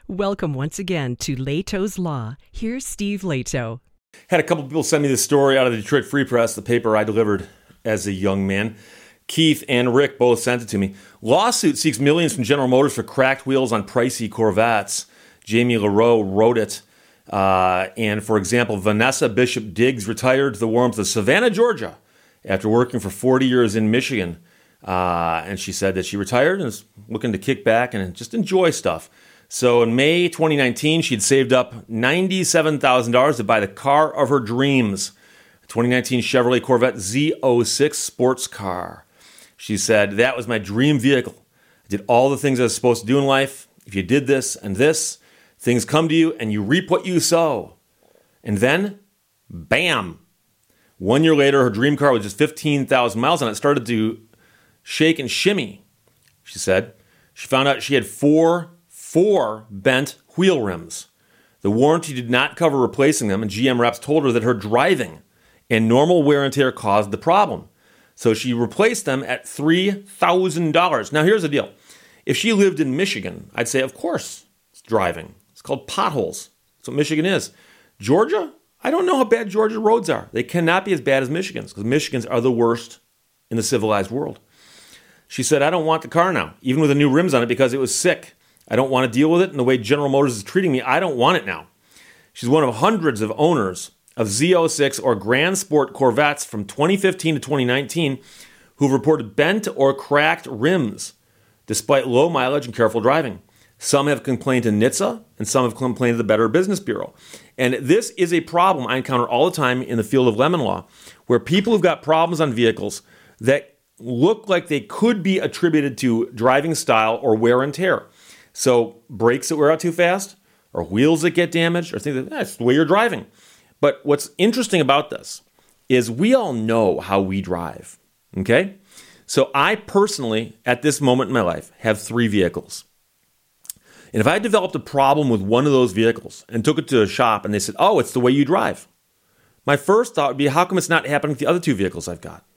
Welcome once again to Leto's Law. Here's Steve Leto. Had a couple people send me this story out of the Detroit Free Press, the paper I delivered as a young man. Keith and Rick both sent it to me. Lawsuit seeks millions from General Motors for cracked wheels on pricey Corvettes. Jamie LaRoe wrote it. And for example, Vanessa Bishop Diggs retired to the warmth of Savannah, Georgia, after working for 40 years in Michigan. And she said that she retired and is looking to kick back and just enjoy stuff. So in May 2019, she'd saved up $97,000 to buy the car of her dreams, a 2019 Chevrolet Corvette Z06 sports car. She said, "That was my dream vehicle. I did all the things I was supposed to do in life. If you did this and this, things come to you and you reap what you sow." And then, bam! 1 year later, her dream car with just 15,000 miles on it started to shake and shimmy. She said she found out she had four bent wheel rims. The warranty did not cover replacing them, and GM reps told her that her driving and normal wear and tear caused the problem. So she replaced them at $3,000. Now here's the deal. If she lived in Michigan, I'd say, of course, it's driving. It's called potholes. That's what Michigan is. Georgia? I don't know how bad Georgia roads are. They cannot be as bad as Michigan's, because Michigan's are the worst in the civilized world. She said, "I don't want the car now, even with the new rims on it, because it was sick. I don't want to deal with it, and the way General Motors is treating me, I don't want it now." She's one of hundreds of owners of Z06 or Grand Sport Corvettes from 2015 to 2019 who've reported bent or cracked rims despite low mileage and careful driving. Some have complained to NHTSA, and some have complained to the Better Business Bureau. And this is a problem I encounter all the time in the field of lemon law, where people have got problems on vehicles that look like they could be attributed to driving style or wear and tear. So brakes that wear out too fast, or wheels that get damaged, or things like that. That's the way you're driving. But what's interesting about this is we all know how we drive, okay? So I personally, at this moment in my life, have 3 vehicles. And if I developed a problem with one of those vehicles and took it to a shop and they said, "Oh, it's the way you drive," my first thought would be, how come it's not happening with the other 2 vehicles I've got?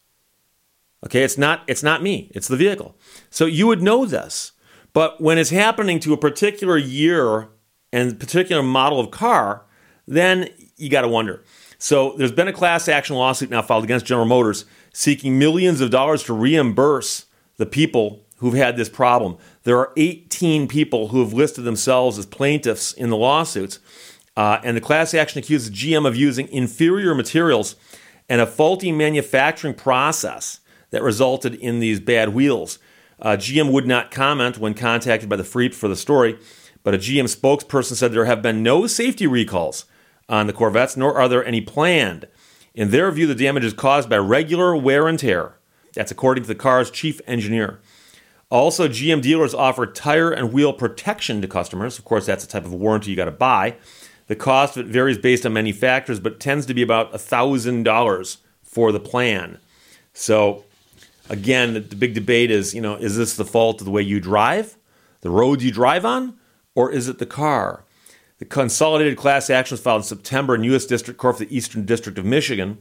Okay, it's not me, it's the vehicle. So you would know this. But when it's happening to a particular year and particular model of car, then you got to wonder. So there's been a class action lawsuit now filed against General Motors seeking millions of dollars to reimburse the people who've had this problem. There are 18 people who have listed themselves as plaintiffs in the lawsuits. And the class action accuses GM of using inferior materials and a faulty manufacturing process that resulted in these bad wheels. GM would not comment when contacted by the Freep for the story, but a GM spokesperson said there have been no safety recalls on the Corvettes, nor are there any planned. In their view, the damage is caused by regular wear and tear. That's according to the car's chief engineer. Also, GM dealers offer tire and wheel protection to customers. Of course, that's the type of warranty you got to buy. The cost of it varies based on manufacturers, but tends to be about $1,000 for the plan. So, again, the big debate is, is this the fault of the way you drive, the roads you drive on, or is it the car? The consolidated class action was filed in September in U.S. District Court for the Eastern District of Michigan,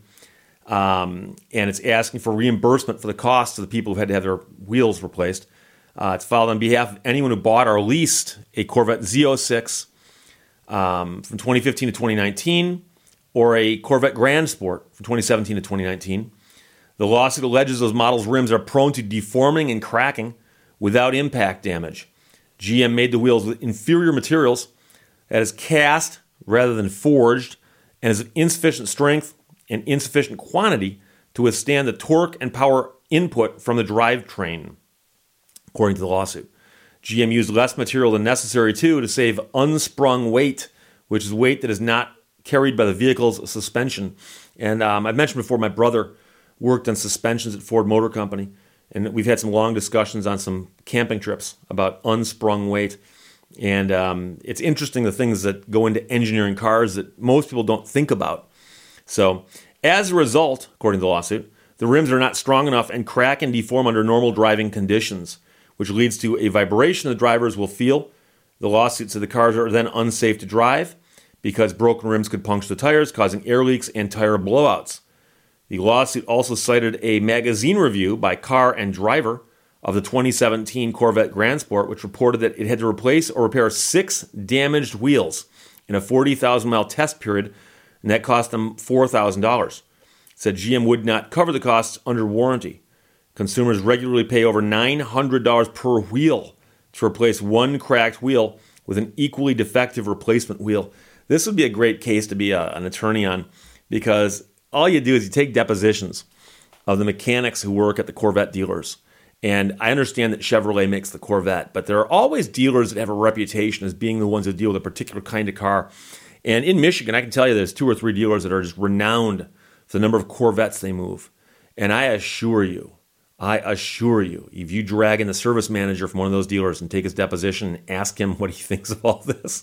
and it's asking for reimbursement for the cost of the people who had to have their wheels replaced. It's filed on behalf of anyone who bought or leased a Corvette Z06 from 2015 to 2019, or a Corvette Grand Sport from 2017 to 2019. The lawsuit alleges those models' rims are prone to deforming and cracking without impact damage. GM made the wheels with inferior materials that is cast rather than forged and is of insufficient strength and insufficient quantity to withstand the torque and power input from the drivetrain, according to the lawsuit. GM used less material than necessary, too, to save unsprung weight, which is weight that is not carried by the vehicle's suspension. And I've mentioned before, my brother worked on suspensions at Ford Motor Company, and we've had some long discussions on some camping trips about unsprung weight. And it's interesting the things that go into engineering cars that most people don't think about. So as a result, according to the lawsuit, the rims are not strong enough and crack and deform under normal driving conditions, which leads to a vibration the drivers will feel. The lawsuit said the cars are then unsafe to drive because broken rims could puncture the tires, causing air leaks and tire blowouts. The lawsuit also cited a magazine review by Car and Driver of the 2017 Corvette Grand Sport, which reported that it had to replace or repair 6 damaged wheels in a 40,000-mile test period, and that cost them $4,000. It said GM would not cover the costs under warranty. Consumers regularly pay over $900 per wheel to replace one cracked wheel with an equally defective replacement wheel. This would be a great case to be an attorney on, because all you do is you take depositions of the mechanics who work at the Corvette dealers. And I understand that Chevrolet makes the Corvette, but there are always dealers that have a reputation as being the ones that deal with a particular kind of car. And in Michigan, I can tell you there's 2 or 3 dealers that are just renowned for the number of Corvettes they move. And I assure you, if you drag in the service manager from one of those dealers and take his deposition and ask him what he thinks of all this,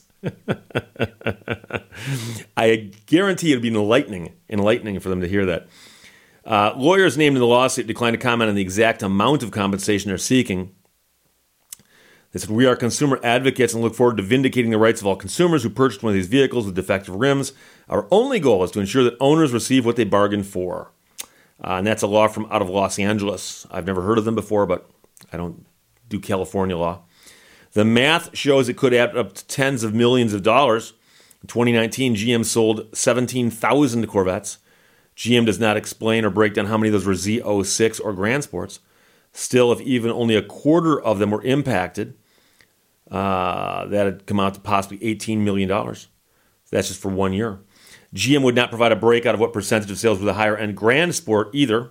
I guarantee it'll be enlightening for them to hear that. Lawyers named in the lawsuit declined to comment on the exact amount of compensation they're seeking. They said, "We are consumer advocates and look forward to vindicating the rights of all consumers who purchased one of these vehicles with defective rims. Our only goal is to ensure that owners receive what they bargained for." And that's a law from out of Los Angeles. I've never heard of them before, but I don't do California law. The math shows it could add up to tens of millions of dollars. In 2019, GM sold 17,000 Corvettes. GM does not explain or break down how many of those were Z06 or Grand Sports. Still, if even only a quarter of them were impacted, that would come out to possibly $18 million. That's just for 1 year. GM would not provide a breakout of what percentage of sales were the higher-end Grand Sport either.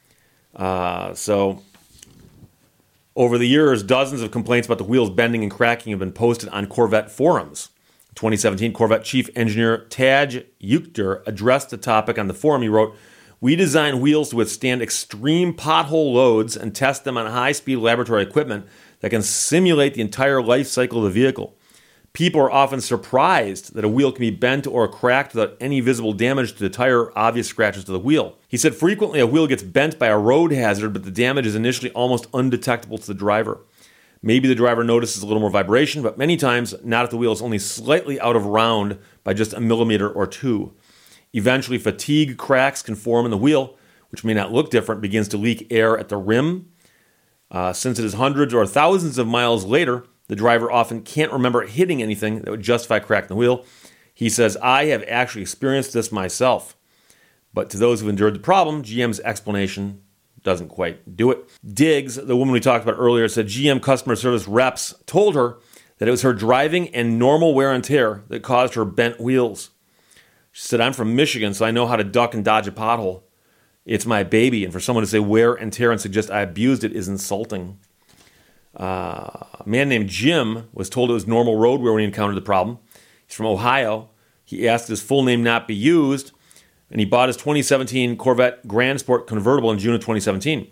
So, over the years, dozens of complaints about the wheels bending and cracking have been posted on Corvette forums. In 2017, Corvette Chief Engineer Taj Yukter addressed the topic on the forum. He wrote, "We design wheels to withstand extreme pothole loads and test them on high-speed laboratory equipment that can simulate the entire life cycle of the vehicle. People are often surprised that a wheel can be bent or cracked without any visible damage to the tire or obvious scratches to the wheel." He said, "Frequently a wheel gets bent by a road hazard, but the damage is initially almost undetectable to the driver. Maybe the driver notices a little more vibration, but many times not if the wheel is only slightly out of round by just a millimeter or 2. Eventually, fatigue cracks can form in the wheel, which may not look different, begins to leak air at the rim. Since it is hundreds or thousands of miles later, the driver often can't remember hitting anything that would justify cracking the wheel." He says, "I have actually experienced this myself." But to those who've endured the problem, GM's explanation doesn't quite do it. Diggs, the woman we talked about earlier, said GM customer service reps told her that it was her driving and normal wear and tear that caused her bent wheels. She said, "I'm from Michigan, so I know how to duck and dodge a pothole. It's my baby, and for someone to say wear and tear and suggest I abused it is insulting." A man named Jim was told it was normal road wear when he encountered the problem. He's from Ohio. He asked his full name not be used, and he bought his 2017 Corvette Grand Sport convertible in June of 2017.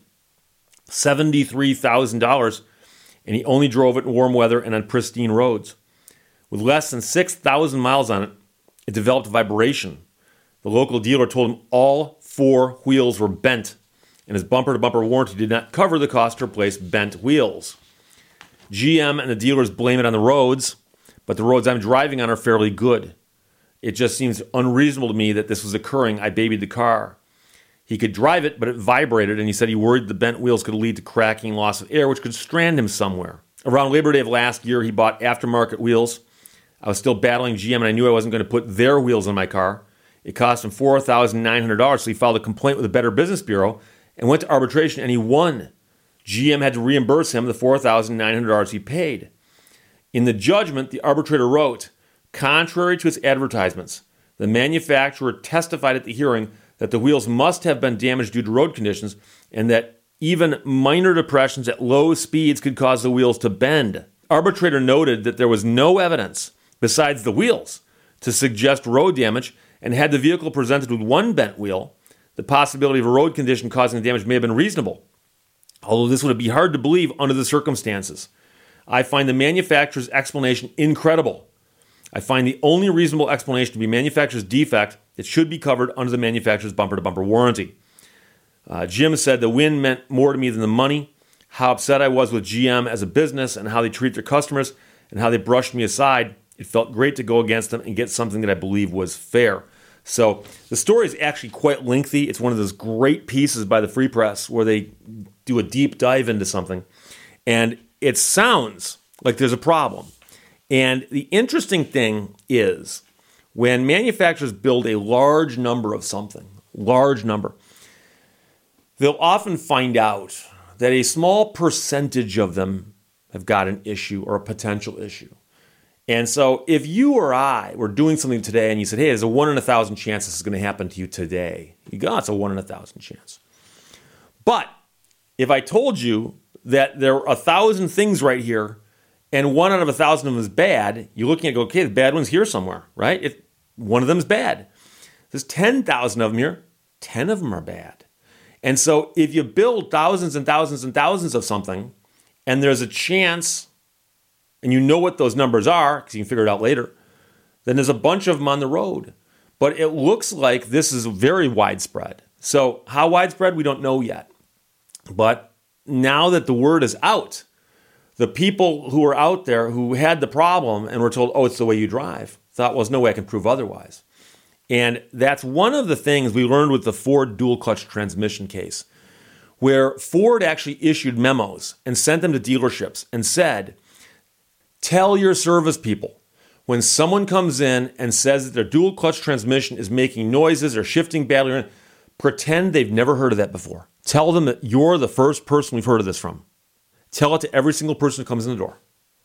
$73,000, and he only drove it in warm weather and on pristine roads. With less than 6,000 miles on it, it developed vibration. The local dealer told him all 4 wheels were bent, and his bumper-to-bumper warranty did not cover the cost to replace bent wheels. GM and the dealers blame it on the roads, but the roads I'm driving on are fairly good. It just seems unreasonable to me that this was occurring. I babied the car. He could drive it, but it vibrated, and he said he worried the bent wheels could lead to cracking, loss of air, which could strand him somewhere. Around Labor Day of last year, he bought aftermarket wheels. I was still battling GM, and I knew I wasn't going to put their wheels on my car. It cost him $4,900, so he filed a complaint with the Better Business Bureau and went to arbitration, and he won. GM had to reimburse him the $4,900 he paid. In the judgment, the arbitrator wrote, "Contrary to its advertisements, the manufacturer testified at the hearing that the wheels must have been damaged due to road conditions and that even minor depressions at low speeds could cause the wheels to bend." Arbitrator noted that there was no evidence, besides the wheels, to suggest road damage, and had the vehicle presented with one bent wheel, the possibility of a road condition causing the damage may have been reasonable, although this would be hard to believe under the circumstances. I find the manufacturer's explanation incredible. I find the only reasonable explanation to be manufacturer's defect that should be covered under the manufacturer's bumper-to-bumper warranty. Jim said the win meant more to me than the money. How upset I was with GM as a business and how they treat their customers and how they brushed me aside. It felt great to go against them and get something that I believe was fair. So the story is actually quite lengthy. It's one of those great pieces by the Free Press where they do a deep dive into something. And it sounds like there's a problem. And the interesting thing is when manufacturers build a large number of something, they'll often find out that a small percentage of them have got an issue or a potential issue. And so if you or I were doing something today and you said, hey, there's a 1 in 1,000 chance this is going to happen to you today, you go, oh, it's a 1 in 1,000 chance. But if I told you that there are 1,000 things right here and 1 out of 1,000 of them is bad, you're looking at, okay, the bad one's here somewhere, right? If one of them is bad. There's 10,000 of them here, 10 of them are bad. And so if you build thousands and thousands and thousands of something, and there's a chance, and you know what those numbers are, because you can figure it out later, then there's a bunch of them on the road. But it looks like this is very widespread. So how widespread, we don't know yet. But now that the word is out, the people who were out there who had the problem and were told, oh, it's the way you drive, thought, well, there's no way I can prove otherwise. And that's one of the things we learned with the Ford dual clutch transmission case, where Ford actually issued memos and sent them to dealerships and said, tell your service people, when someone comes in and says that their dual clutch transmission is making noises or shifting badly, pretend they've never heard of that before. Tell them that you're the first person we've heard of this from. Tell it to every single person who comes in the door.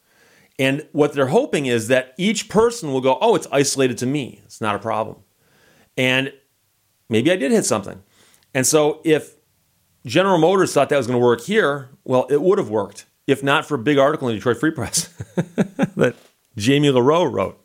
And what they're hoping is that each person will go, oh, it's isolated to me. It's not a problem. And maybe I did hit something. And so if General Motors thought that was going to work here, well, it would have worked, if not for a big article in Detroit Free Press that Jamie LaRoe wrote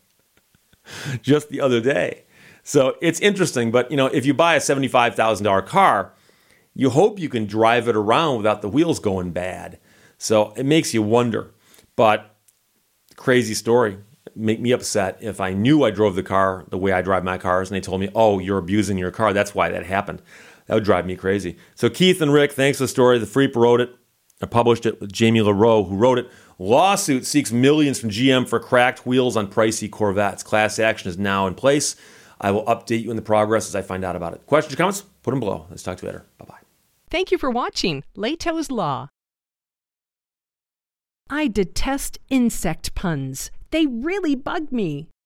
just the other day. So it's interesting, but if you buy a $75,000 car, you hope you can drive it around without the wheels going bad. So it makes you wonder. But crazy story. Make me upset if I knew I drove the car the way I drive my cars and they told me, oh, you're abusing your car. That's why that happened. That would drive me crazy. So Keith and Rick, thanks for the story. The Freep wrote it. I published it with Jamie LaRoe, who wrote it. Lawsuit seeks millions from GM for cracked wheels on pricey Corvettes. Class action is now in place. I will update you in the progress as I find out about it. Questions or comments? Put them below. Let's talk to you later. Bye-bye. Thank you for watching Lehto's Law. I detest insect puns. They really bug me.